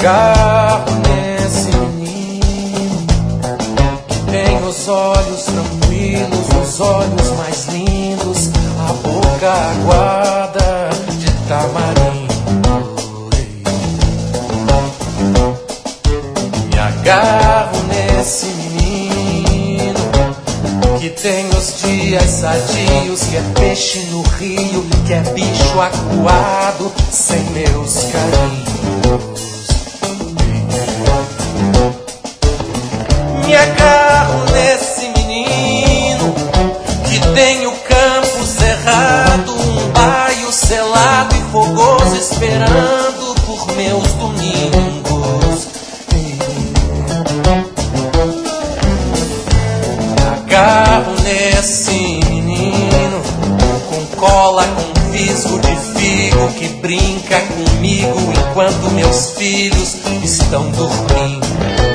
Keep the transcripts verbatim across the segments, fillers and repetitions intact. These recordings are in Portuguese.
agarro nesse menino que tem os olhos tranquilos, os olhos mais lindos, a boca aguada de tamarindo. Me agarro nesse menino que tem os dias sadios, que é peixe no rio, que é bicho acuado sem meus carinhos. Me agarro nesse menino que tem o campo cerrado, um baio selado e fogoso esperando por meus domingos. Me agarro nesse menino com cola, com fisgo de figo, que brinca comigo enquanto meus filhos estão dormindo.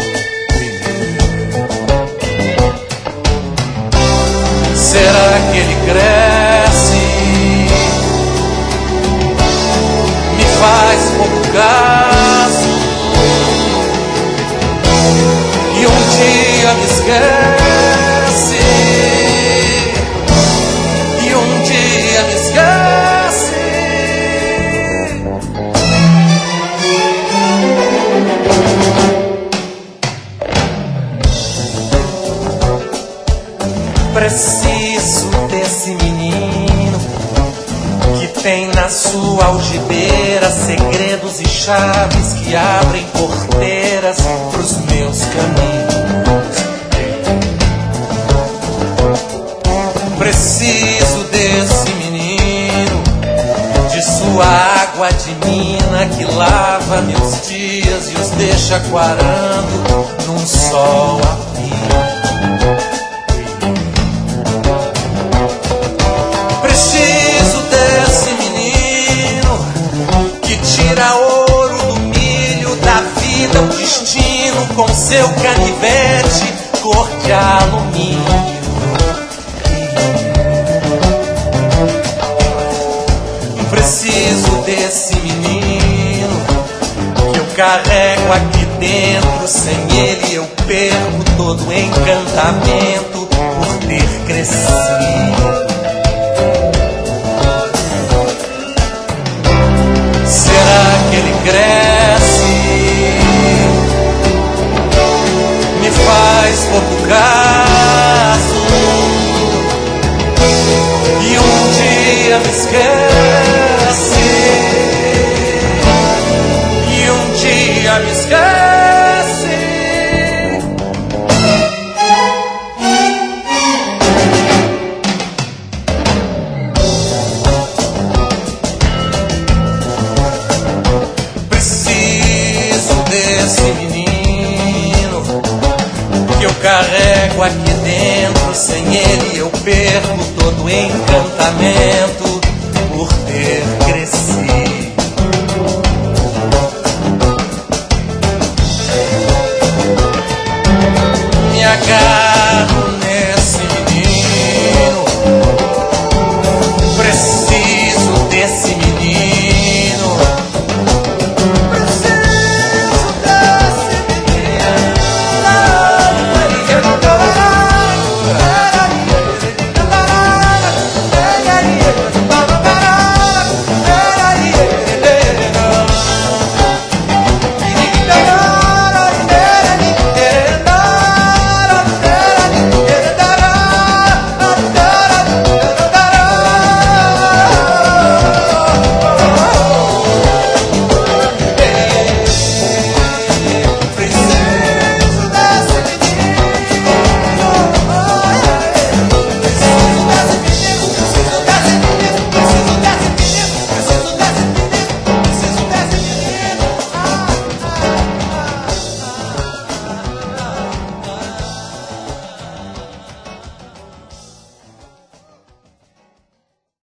Será que ele cresce? Me faz pouco caso e um dia me esquece, e um dia me esquece. Preciso desse menino que tem na sua algibeira segredos e chaves que abrem porteiras pros meus caminhos. Preciso desse menino, de sua água de mina que lava meus dias e os deixa quarando num sol a fio. Preciso desse menino que tira ouro do milho da vida, o destino com seu canivete cor de alumínio. Preciso desse menino que eu carrego aqui dentro, sem ele eu perco todo o encantamento por ter crescido. Será que ele cresce? Me faz pouco caso e um dia me esquece, e um dia me esquece. Eu carrego aqui dentro, sem ele eu perco todo o encantamento por ter crescido. Me agarro